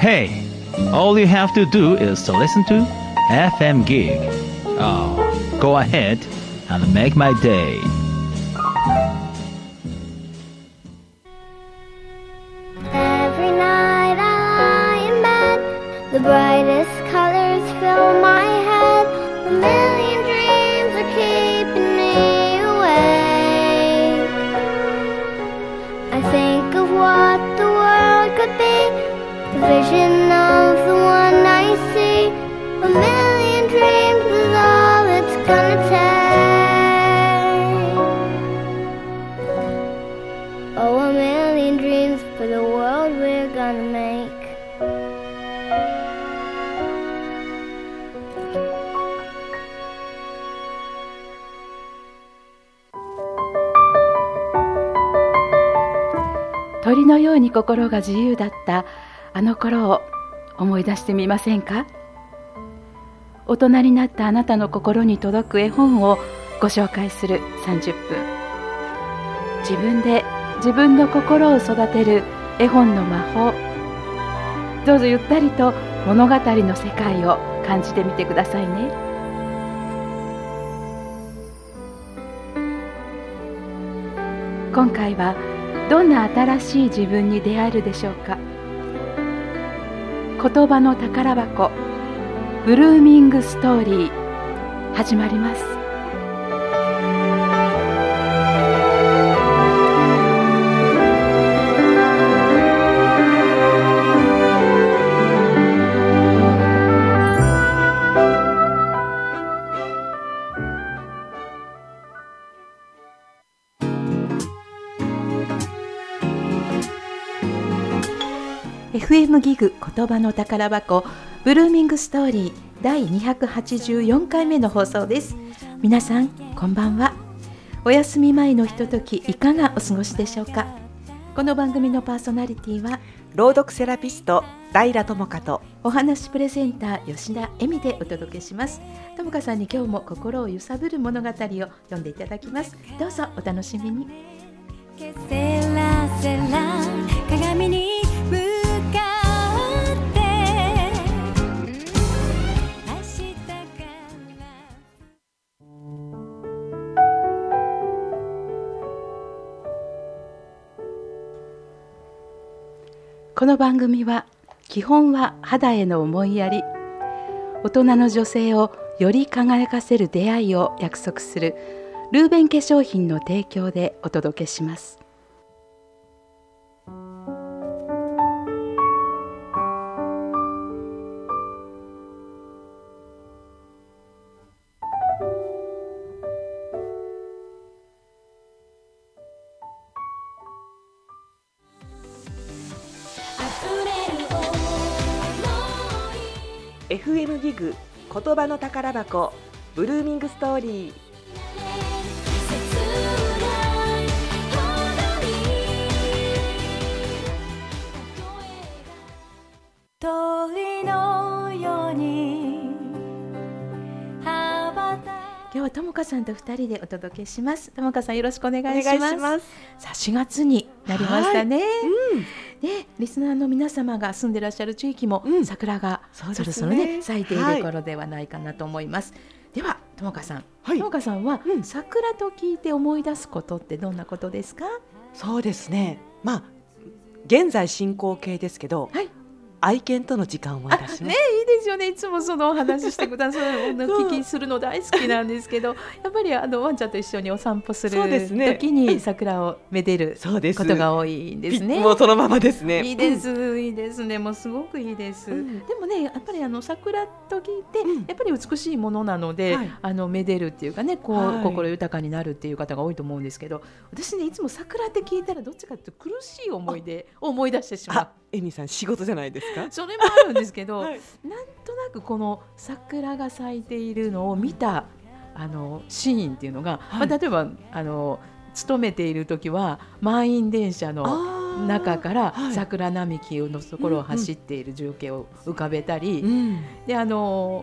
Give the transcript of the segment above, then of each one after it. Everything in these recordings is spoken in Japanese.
Hey, all you have to do is to listen to FM Gig. Oh, go ahead and make my day. Every night I lie in bed, the brightest colors fill my head. A million dreams are keeping me awake. I think of what the world could be, the vision of the one I see. A million dreams is all it's gonna take. Oh, a million dreams for the world we're gonna make. 鳥のように心が自由だったあの頃を思い出してみませんか？大人になったあなたの心に届く絵本をご紹介する30分。自分で自分の心を育てる絵本の魔法。どうぞゆったりと物語の世界を感じてみてくださいね。今回はどんな新しい自分に出会えるでしょうか。言葉の宝箱ブルーミングストーリー始まります。FM ギグ言葉の宝箱ブルーミングストーリー第284回目の放送です。皆さんこんばんは。お休み前のひとときいかがお過ごしでしょうか。この番組のパーソナリティは朗読セラピスト平智香とお話プレゼンター吉田恵美でお届けします。智香さんに今日も心を揺さぶる物語を読んでいただきます。どうぞお楽しみに。 セラセラ鏡に向かって明日からこの番組は基本は肌への思いやり、大人の女性をより輝かせる出会いを約束するルーベン化粧品の提供でお届けします。 FM ギグ言葉の宝箱ブルーミングストーリー。 鳥のように羽ばた今日は智香さんと2人でお届けします。智香さんよろしくお願いします。 お願いします。 さあ4月になりましたね。 はいでリスナーの皆様が住んでいらっしゃる地域も、桜がそろそろね咲いている頃ではないかなと思います。では智香さん、智香さんは、桜と聞いて思い出すことってどんなことですか？ そうですね、現在進行形ですけど、愛犬との時間を思い出します。 いいですよね。いつもそのお話ししてくださるお聞きするの大好きなんですけどやっぱりワンちゃんと一緒にお散歩する時に桜をめでることが多いんですね。 もうそのままですね。 いいです、いいですね。もうすごくいいです、でもねやっぱり桜と聞いて、やっぱり美しいものなので、めでるっていうかね心豊かになるっていう方が多いと思うんですけど、私ねいつも桜って聞いたらどっちかというと苦しい思い出を思い出してしまう。 エミさん仕事じゃないですか？ それもあるんですけど、なんとなくこの桜が咲いているのを見たシーンっていうのが、例えば勤めている時は満員電車の中から桜並木のところを走っている情景を浮かべたり、で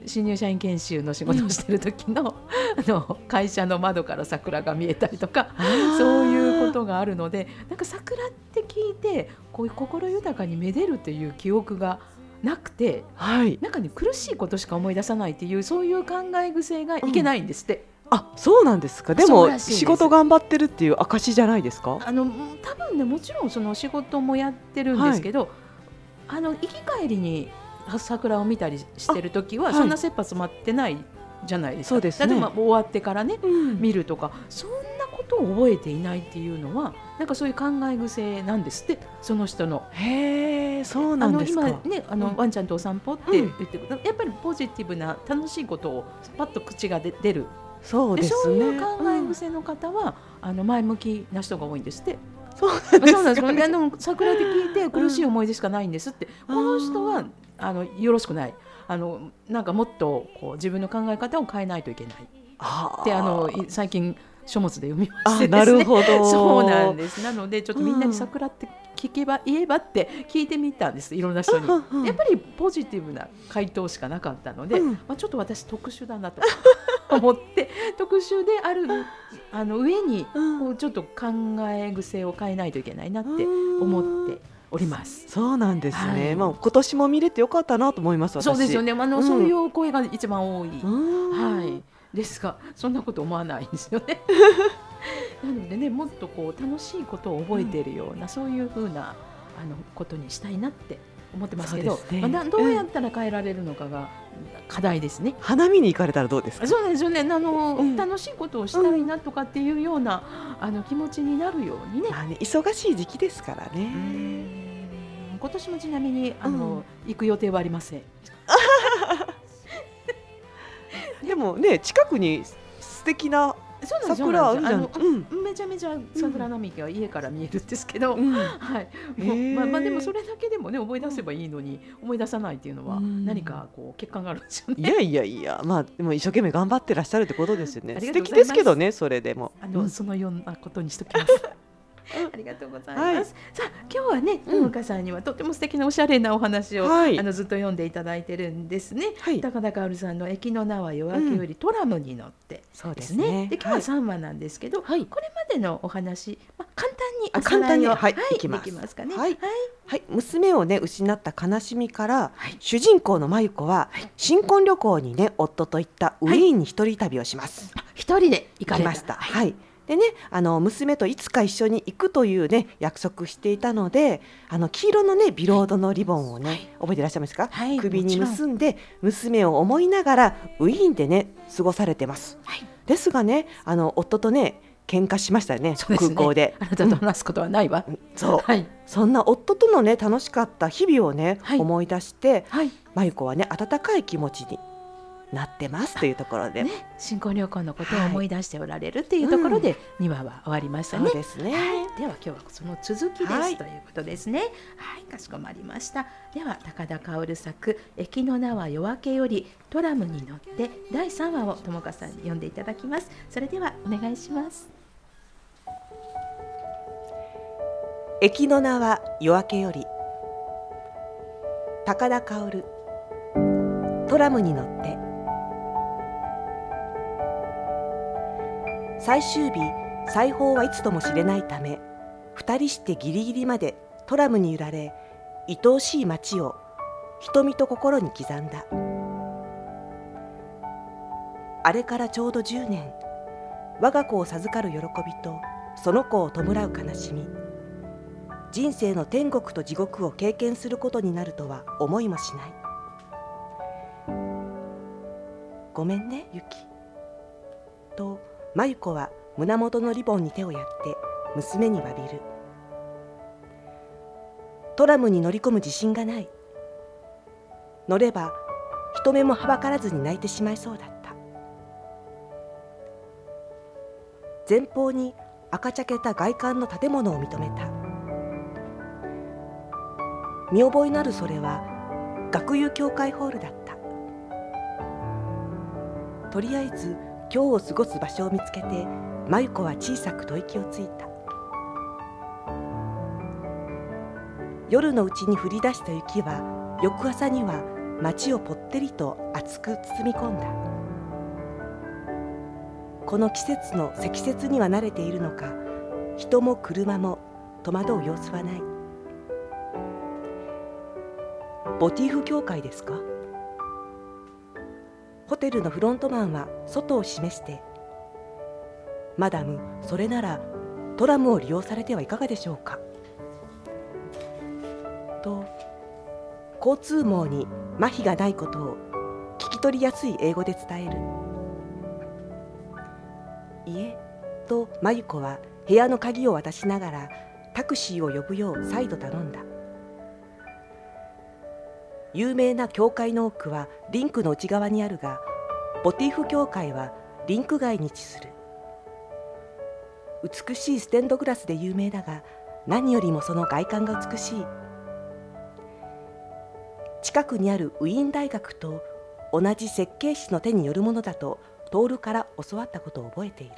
新入社員研修の仕事をしてる時の、会社の窓から桜が見えたりとか、そういうことがあるので、なんか桜って聞いてこういう心豊かにめでるっていう記憶がなくて、 はい、 なんかね、苦しいことしか思い出さないっていう、そういう考え癖がいけないんですって、 あ、そうなんですか。でも仕事頑張ってるっていう証じゃないですか。 多分ね、もちろんその仕事もやってるんですけど、行き帰りに桜を見たりしてるときはそんな切羽詰まってないじゃないですか。 そうですね。 例えば終わってからね、見るとか、そんなことを覚えていないっていうのは、なんかそういう考え癖なんですって、その人の。 へー、そうなんですか。 今ね、ワンちゃんとお散歩って言ってる、やっぱりポジティブな楽しいことをパッと口が出る。 そうですね。 そういう考え癖の方は、前向きな人が多いんですって。 そうなんですか。 桜で聞いて苦しい思い出しかないんですって、この人はよろしくない、なんかもっとこう自分の考え方を変えないといけないって最近書物で読みましてですね。 なるほど。 そうなんです。なのでちょっとみんなに桜って言えばって聞いてみたんです、いろんな人に。やっぱりポジティブな回答しかなかったので、ちょっと私特殊だなと思って特殊である上にこうちょっと考え癖を変えないといけないなって思っております。 そうなんですね。今年も見れてよかったなと思います。私。 そうですよね。そういう声が一番多い。はい。ですが、そんなこと思わないんですよね。なのでね、もっとこう楽しいことを覚えているような、そういう風なことにしたいなって思ってますけど、どうやったら変えられるのかが課題ですね。 花見に行かれたらどうですか。 そうですよね。楽しいことをしたいなとかっていうような気持ちになるようにね。 忙しい時期ですからね。 今年もちなみに行く予定はありません。 でもね、近くに素敵な桜あるじゃん。 めちゃめちゃ桜並木は家から見えるんですけど、はい。でもそれだけでもね、思い出せばいいのに思い出さないっていうのは何かこう欠陥があるんですよね。 いや、でも一生懸命頑張ってらっしゃるってことですよね。素敵ですけどね、それでもそのようなことにしときます。ありがとうございます。さあ、今日はね、ともかさんにはとても素敵なおしゃれなお話をずっと読んでいただいてるんですね。高田薫さんの駅の名は夜明けよりトラムに乗ってですね。で、今日は3話なんですけど、これまでのお話、簡単にいきますかね。 娘をね失った悲しみから、主人公の真由子は新婚旅行にね、夫と行ったウィーンに一人旅をします。 一人で行かれました。でね、娘といつか一緒に行くというね約束していたので、黄色のねビロードのリボンをね、覚えていらっしゃいますか。首に結んで娘を思いながらウィーンでね過ごされてます。ですがね、夫とね喧嘩しましたよね、空港で。 あなたと話すことはないわ。 そんな夫とのね楽しかった日々をね、思い出して、真由子はね温かい気持ちになってますというところで、 新婚旅行のことを思い出しておられるっていうところで2話は終わりましたね。 そうですね。 では今日はその続きですということですね。かしこまりました。では高田薫作駅の名は夜明けよりトラムに乗って第3話を友香さんに読んでいただきます。それではお願いします。 駅の名は夜明けより、高田薫トラムに乗って。最終日、裁縫はいつとも知れないため、二人してギリギリまでトラムに揺られ、愛おしい街を瞳と心に刻んだ。あれからちょうど10年、我が子を授かる喜びとその子を弔う悲しみ、人生の天国と地獄を経験することになるとは思いもしない。ごめんね、ユキと真由子は胸元のリボンに手をやって娘に詫びる。トラムに乗り込む自信がない。乗れば人目もはばからずに泣いてしまいそうだった。前方に赤茶けた外観の建物を認めた。見覚えのあるそれは学友教会ホールだった。とりあえず今日を過ごす場所を見つけて、真由子は小さく吐息をついた。夜のうちに降り出した雪は翌朝には町をぽってりと厚く包み込んだ。この季節の積雪には慣れているのか、人も車も戸惑う様子はない。ボティーフ教会ですか？ホテルのフロントマンは外を示して、マダム、それならトラムを利用されてはいかがでしょうかと、交通網に麻痺がないことを聞き取りやすい英語で伝える。いえ、とマユコは部屋の鍵を渡しながらタクシーを呼ぶよう再度頼んだ。有名な教会の多くはリンクの内側にあるが、ボティーフ教会はリンク外に位置する。美しいステンドグラスで有名だが、何よりもその外観が美しい。近くにあるウィーン大学と同じ設計士の手によるものだとトールから教わったことを覚えている。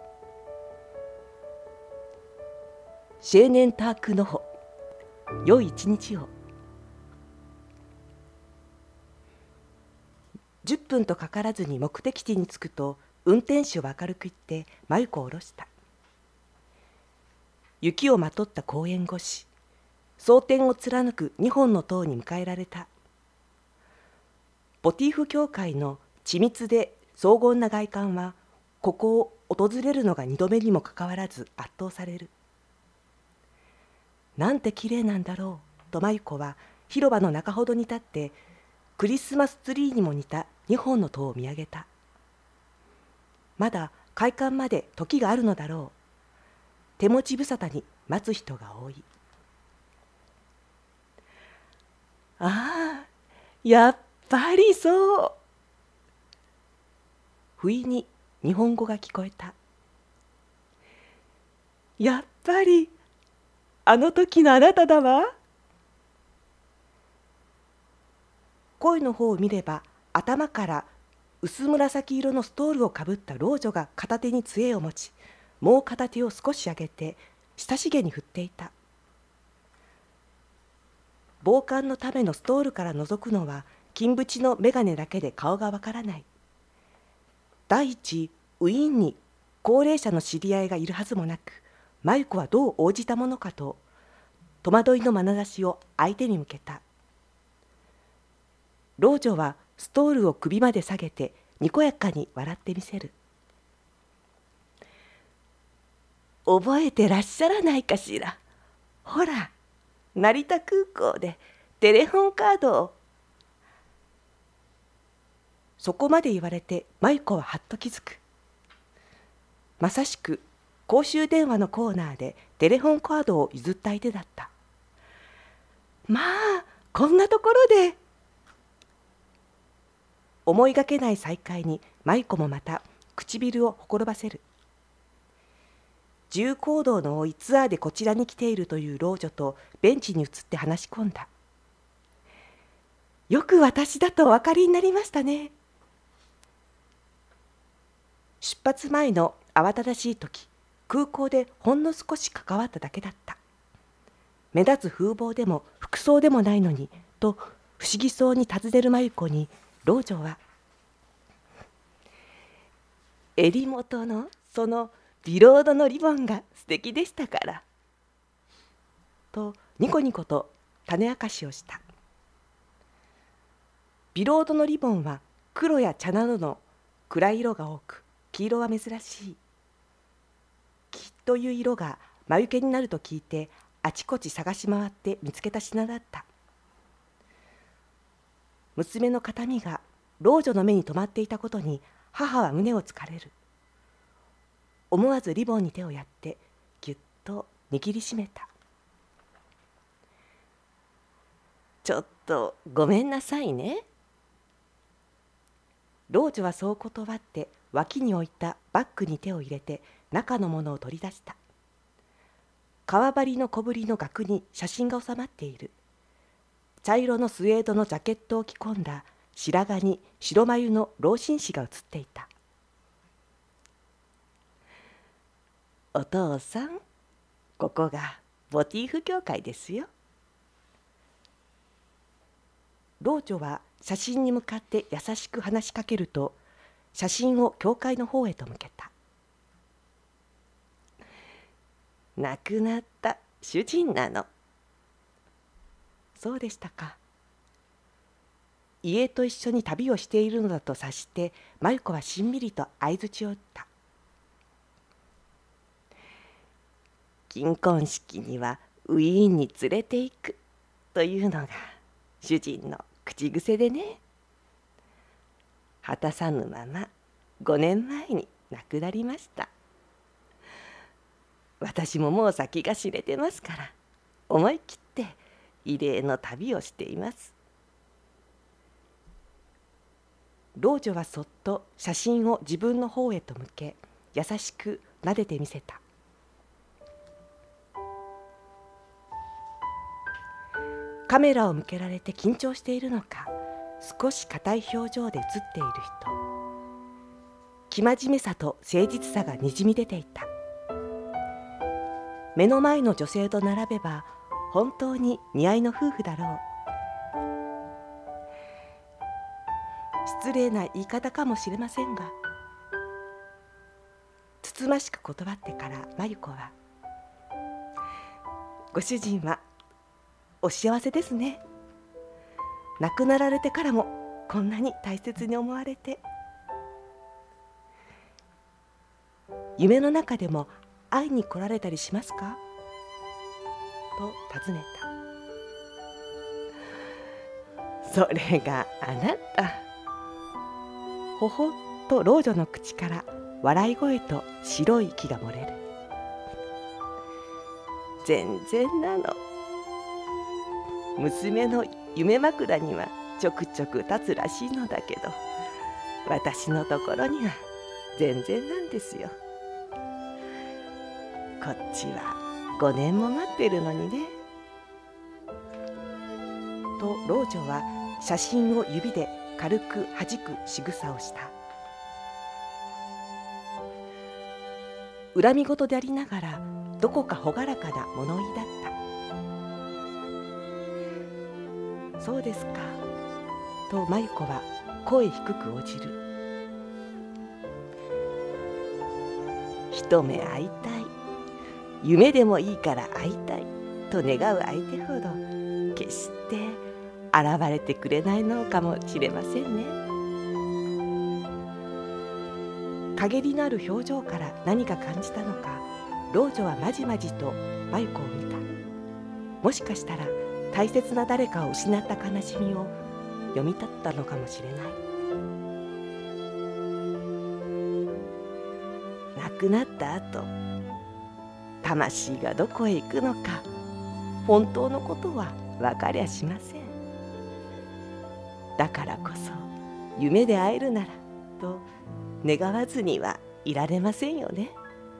シェーネンタークノホ、良い一日を。10分とかからずに目的地に着くと、運転手は明るく言ってマユコを下ろした。雪をまとった公園越し、蒼天を貫く2本の塔に迎えられた。ボティーフ教会の緻密で荘厳な外観は、ここを訪れるのが2度目にもかかわらず圧倒される。なんてきれいなんだろうとマユコは広場の中ほどに立ってクリスマスツリーにも似た2本の塔を見上げた。まだ開館まで時があるのだろう。手持ち無沙汰に待つ人が多い。ああ、やっぱりそう。不意に日本語が聞こえた。やっぱりあの時のあなただわ。声の方を見れば、頭から薄紫色のストールをかぶった老女が片手に杖を持ち、もう片手を少し上げて親しげに振っていた。防寒のためのストールから覗くのは金縁の眼鏡だけで顔がわからない。第一、ウィーンに高齢者の知り合いがいるはずもなく、マユコはどう応じたものかと戸惑いの眼差しを相手に向けた。老女はストールを首まで下げてにこやかに笑ってみせる。覚えてらっしゃらないかしら。ほら、成田空港でテレホンカードを。そこまで言われてマユコははっと気づく。まさしく公衆電話のコーナーでテレホンカードを譲った相手だった。まあ、こんなところで。思いがけない再会にマユコもまた唇をほころばせる。自由行動の多いツアーでこちらに来ているという老女とベンチに移って話し込んだ。よく私だとお分かりになりましたね。出発前の慌ただしい時、空港でほんの少し関わっただけだった。目立つ風貌でも服装でもないのにと不思議そうに尋ねるマユコに、老女は襟元のそのビロードのリボンが素敵でしたからとニコニコと種明かしをした。ビロードのリボンは黒や茶などの暗い色が多く、黄色は珍しい。黄という色が魔除けになると聞いて、あちこち探し回って見つけた品だった。娘の形見が老女の目に留まっていたことに母は胸をつかれる。思わずリボンに手をやってぎゅっと握りしめた。ちょっとごめんなさいね。老女はそう断って脇に置いたバッグに手を入れて中のものを取り出した。革張りの小ぶりの額に写真が収まっている。茶色のスウェードのジャケットを着込んだ白髪に白眉の老紳士が写っていた。お父さん、ここがボティーフ教会ですよ。老女は写真に向かって優しく話しかけると、写真を教会の方へと向けた。亡くなった主人なの。そうでしたか。家と一緒に旅をしているのだと察して、マユコはしんみりと相づちを打った。金婚式にはウィーンに連れて行くというのが主人の口癖でね。果たさぬまま5年前に亡くなりました。私ももう先が知れてますから、思い切って異例の旅をしています。老女はそっと写真を自分の方へと向け、優しく撫でてみせた。カメラを向けられて緊張しているのか、少し硬い表情で写っている人。生真面目さと誠実さがにじみ出ていた。目の前の女性と並べば本当に似合いの夫婦だろう。失礼な言い方かもしれませんが、つつましく断ってからマユコは、ご主人はお幸せですね。亡くなられてからもこんなに大切に思われて。夢の中でも会いに来られたりしますかと尋ねた。それがあなた。ほほっと老女の口から笑い声と白い息が漏れる。全然なの。娘の夢枕にはちょくちょく立つらしいのだけど、私のところには全然なんですよ。こっちは5年も待ってるのにね。と老女は写真を指で軽く弾く仕草をした。恨み事でありながらどこか朗らかな物言いだった。そうですか。とマユコは声低く応じる。一目会いたい。夢でもいいから会いたいと願う相手ほど決して現れてくれないのかもしれませんね。陰りのある表情から何か感じたのか、老女はまじまじとマユコを見た。もしかしたら大切な誰かを失った悲しみを読み取ったのかもしれない。亡くなった後、魂がどこへ行くのか、本当のことは分かりゃしません。だからこそ夢で会えるならと願わずにはいられませんよね。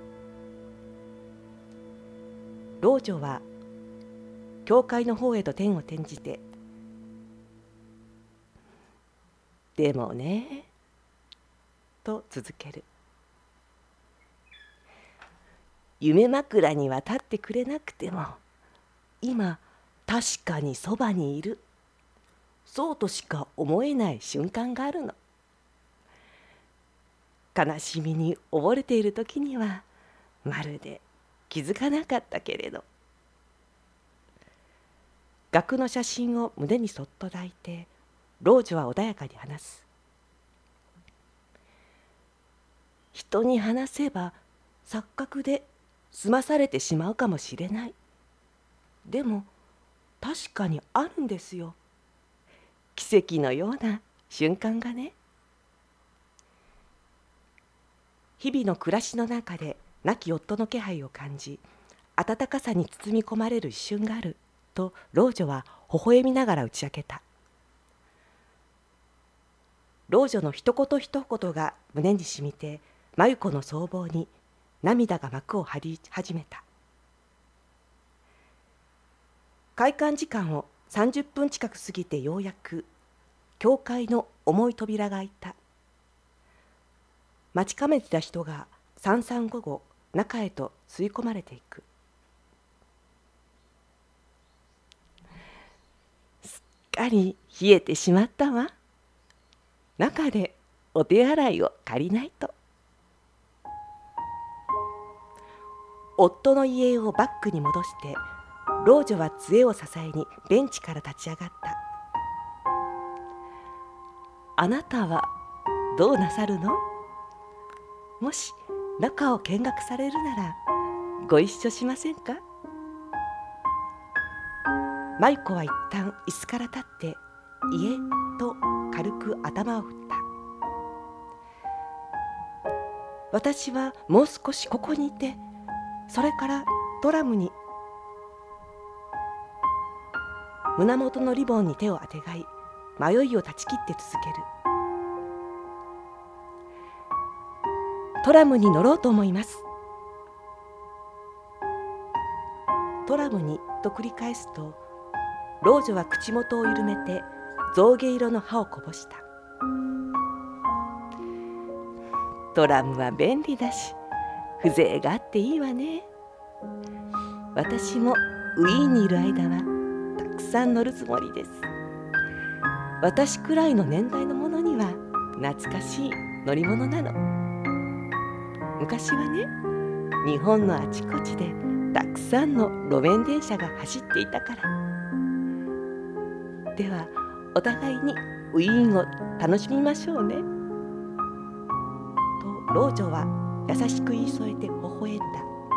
老女は教会の方へと天を転じて、でもね、と続ける。夢枕には立ってくれなくても、今確かにそばにいる。そうとしか思えない瞬間があるの。悲しみに溺れている時にはまるで気づかなかったけれど。額の写真を胸にそっと抱いて、老女は穏やかに話す。人に話せば錯覚で済まされてしまうかもしれない。でも確かにあるんですよ。奇跡のような瞬間がね。日々の暮らしの中で亡き夫の気配を感じ、温かさに包み込まれる一瞬があると老女は微笑みながら打ち明けた。老女の一言一言が胸にしみて、マユコの僧帽に涙が幕を張り始めた。開館時間を30分近く過ぎてようやく教会の重い扉が開いた。待ちかめてた人が三々五々中へと吸い込まれていく。すっかかり冷えてしまったわ。中でお手洗いを借りないと。夫の遺影をバッグに戻して、老女は杖を支えにベンチから立ち上がった。あなたはどうなさるの？もし中を見学されるならご一緒しませんか？マイコは一旦椅子から立って「いえ」と軽く頭を振った。私はもう少しここにいて、それからトラムに。胸元のリボンに手をあてがい、迷いを断ち切って続ける。トラムに乗ろうと思います。トラムにと繰り返すと、老女は口元を緩めて象牙色の歯をこぼした。トラムは便利だし、風情があっていいわね。私もウィーンにいる間はたくさん乗るつもりです。私くらいの年代のものには懐かしい乗り物なの。昔はね、日本のあちこちでたくさんの路面電車が走っていたから。ではお互いにウィーンを楽しみましょうね。と老女は優しく言い添えて微笑んだ。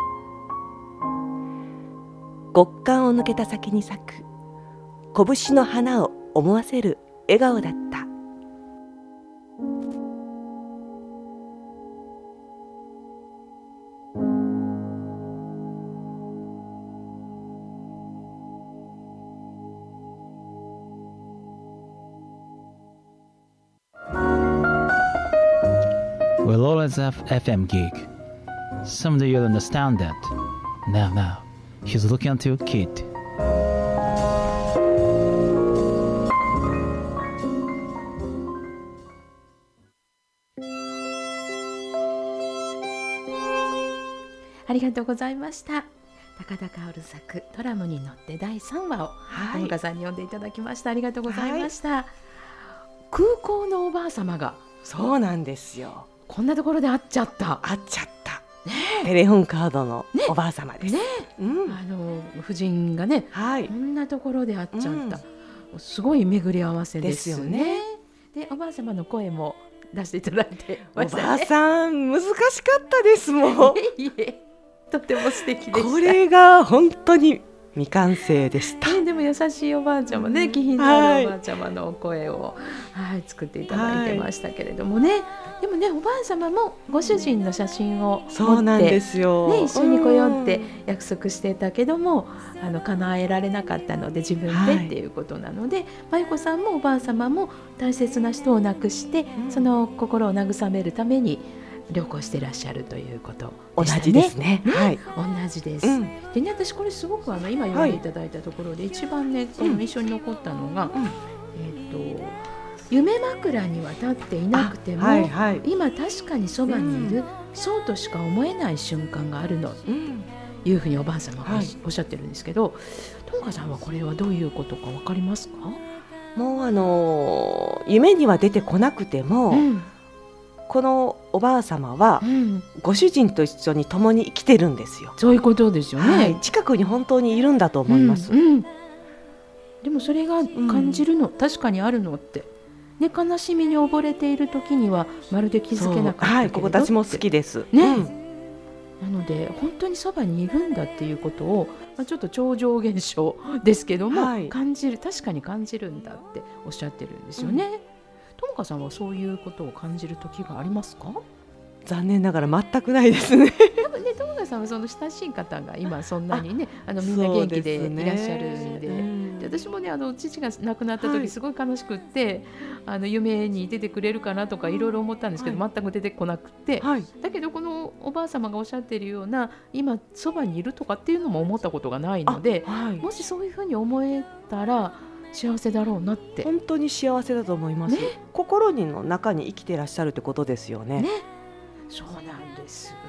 極寒を抜けた先に咲く拳の花を思わせる笑顔だった。 We'll always have FM gig. Someday you'll understand that. Now, he's looking at your kid. 「ありがとうございました。高田薫作トラムに乗って第3話をともかさんに読んでいただきました。ありがとうございました。空港のおばあ様がそうなんですよ。 こんなところで会っちゃった。 会っちゃった。テレホンカードのおばあ様です。 夫人がね、こんなところで会っちゃった。すごい巡り合わせですよね。で、おばあ様の声も出していただいてましたね。おばあさん難しかったですもん。とても素敵でした。 これが本当に未完成でした。 でも優しいおばあちゃまね、気品のあるおばあちゃまの声を、作っていただいてましたけれどもね。でもね、おばあ様もご主人の写真を持って、 そうなんですよ、 ね、一緒に来ようって約束してたけども、叶えられなかったので自分でっていうことなので、まゆこさんもおばあ様も大切な人を亡くして、その心を慰めるために旅行してらっしゃるということでしたね。 同じですね。 同じです。でね、私これすごく今読んでいただいたところで一番ね、この印象に残ったのが、夢枕には立っていなくても、今確かにそばにいる、そうとしか思えない瞬間があるの、いうふうにおばあ様がおっしゃってるんですけど、ともかさんはこれはどういうことかわかりますか？ もう夢には出てこなくても、このおばあ様は、ご主人と一緒に共に生きてるんですよ。 そういうことですよね。 近くに本当にいるんだと思います。 でもそれが感じるの、確かにあるのって、ね、悲しみに溺れている時にはまるで気づけなかったけれど、 ここ私も好きですね。なので本当にそばにいるんだっていうことを、ちょっと超常現象ですけども、感じる、確かに感じるんだっておっしゃってるんですよね。ともかさんはそういうことを感じる時がありますか？ 残念ながら全くないですね。 多分ね、ともかさんはその親しい方が今そんなにね、みんな元気でいらっしゃるんで、私もね、父が亡くなった時すごい悲しくって、夢に出てくれるかなとかいろいろ思ったんですけど、全く出てこなくて、だけどこのおばあ様がおっしゃっているような今そばにいるとかっていうのも思ったことがないので、もしそういうふうに思えたら幸せだろうなって。 本当に幸せだと思います、心の中に生きていらっしゃるってことですよね。 そうなんです。だか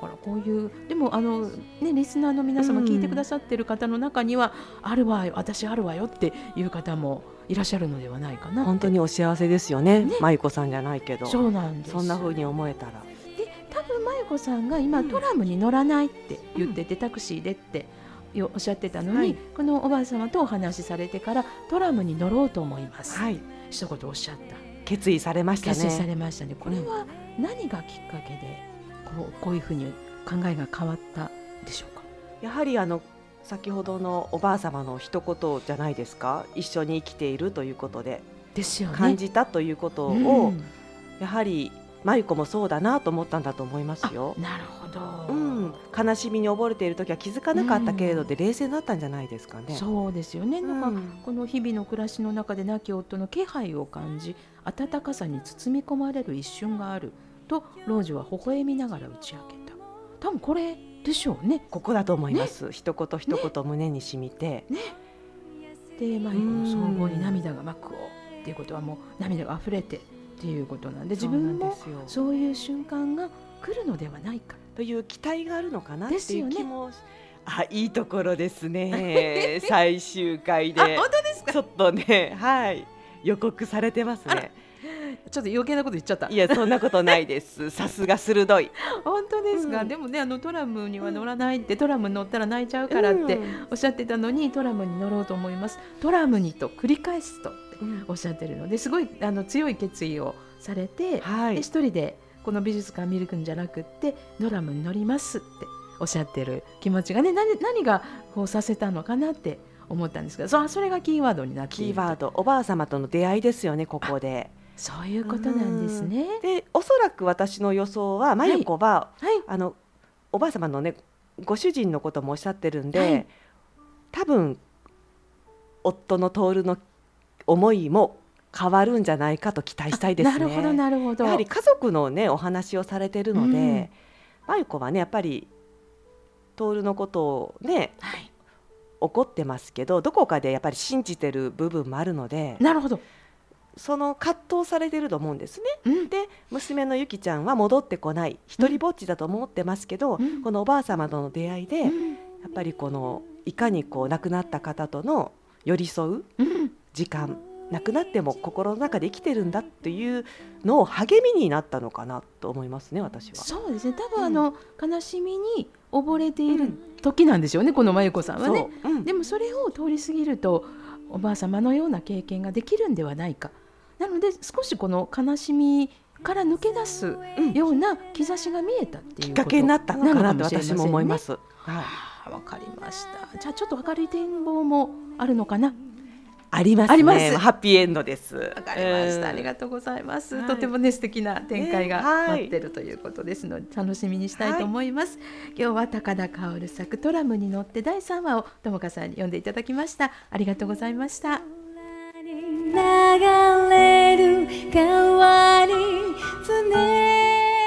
からこういうでもリスナーの皆様、聞いてくださっている方の中には、あるわよ、私あるわよっていう方もいらっしゃるのではないかなって。 本当にお幸せですよね。まゆこさんじゃないけど、 そうなんです。 そんな風に思えたら。 で多分まゆこさんが今、トラムに乗らないって言ってて、タクシーでっておっしゃってたのに、はい、このおばあ様とお話しされてからトラムに乗ろうと思います、はい、一言おっしゃった。 決意されましたね。 決意されましたね。これは何がきっかけでこういうふうに考えが変わったでしょうか。 やはり先ほどのおばあ様の一言じゃないですか。一緒に生きているということでですよね、 感じたということを、やはりまゆこもそうだなと思ったんだと思いますよ。 なるほど、 悲しみに溺れている時は気づかなかったけれどで、冷静になったんじゃないですかね。 そうですよね。なんかこの日々の暮らしの中で亡き夫の気配を感じ、温かさに包み込まれる一瞬があると老女は微笑みながら打ち明けた。多分これでしょうね。 ここだと思います、一言一言胸に染みて、 でまゆこの総合に涙が幕をっていうことは、もう涙が溢れてっていうことなんで、自分もそういう瞬間が来るのではないかという期待があるのかなっていう気も、いいところですね。最終回で本当ですか。 ちょっとね、予告されてますね。 ちょっと余計なこと言っちゃった。 いや、そんなことないです。さすが鋭い。 本当ですか。でもね、トラムには乗らないって、トラムに乗ったら泣いちゃうからっておっしゃってたのに、トラムに乗ろうと思います、トラムにと繰り返すとっておっしゃってるので、すごい強い決意をされて、で一人でこの美術館見るんじゃなくってドラムに乗りますっておっしゃってる気持ちがね、何がこうさせたのかなって思ったんですけど、それがキーワードになっている。 キーワード、おばあ様との出会いですよね、ここで。 そういうことなんですね。 で、おそらく私の予想は、まゆこは、おばあ様のね、ご主人のこともおっしゃってるんで、多分夫の徹の思いも変わるんじゃないかと期待したいですね。 なるほどなるほど。 やはり家族のねお話をされてるので、まゆこはねやっぱり徹のことをね、怒ってますけど、どこかでやっぱり信じてる部分もあるので、 なるほど、 その葛藤されてると思うんですね、で娘のゆきちゃんは戻ってこない、一人ぼっちだと思ってますけど、このおばあ様との出会いで、やっぱりこのいかにこう亡くなった方との寄り添う時間、亡くなっても心の中で生きてるんだっていうのを励みになったのかなと思いますね、私は。 そうですね、多分悲しみに溺れている時なんでしょうね、このまゆこさんはね。でもそれを通り過ぎるとおばあ様のような経験ができるんではないか。なので少しこの悲しみから抜け出すような兆しが見えたっていうこときっかけになったのかなと私も思います。わかりました。じゃあちょっと明るい展望もあるのかな。 ありますね。ハッピーエンドです。わかりました。ありがとうございます。とてもね素敵な展開が待ってるということですので、楽しみにしたいと思います。今日は高田薫作トラムに乗って第3話をともかさんに読んでいただきました。ありがとうございました。 流れる川に船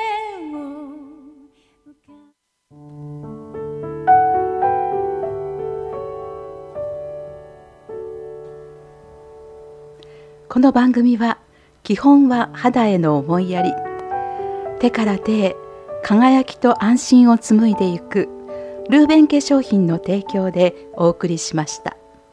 この番組は基本は肌への思いやり、手から手へ輝きと安心を紡いでいくルーベン化粧品の提供でお送りしました。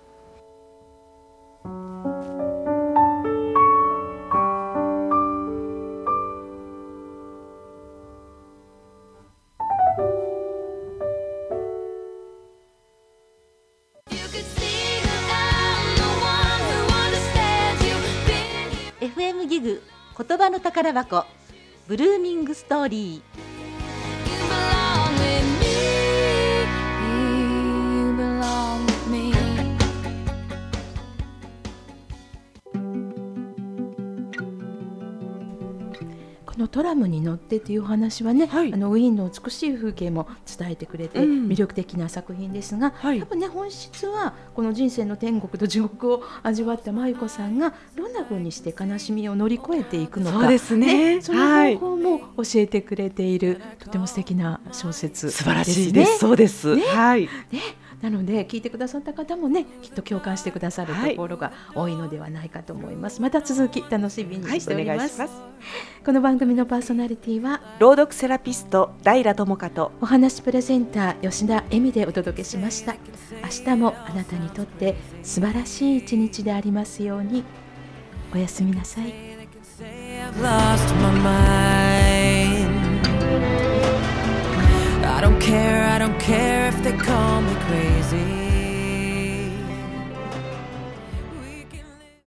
FM ギグ言葉の宝箱ブルーミングストーリー。 このトラムに乗ってという話はね、ウィーンの美しい風景も伝えてくれて魅力的な作品ですが、多分ね本質はこの人生の天国と地獄を味わったまゆこさんがどんな風にして悲しみを乗り越えていくのか、 そうですね、 その方法も教えてくれている、とても素敵な小説ですね。 素晴らしいです。そうです。 なので聞いてくださった方もね、きっと共感してくださるところが多いのではないかと思います。また続き楽しみにしております。この番組のパーソナリティは朗読セラピスト平智香とお話プレゼンター吉田恵美でお届けしました。明日もあなたにとって素晴らしい一日でありますように。おやすみなさい。 I've lost my mind. I don't care if they call me crazy.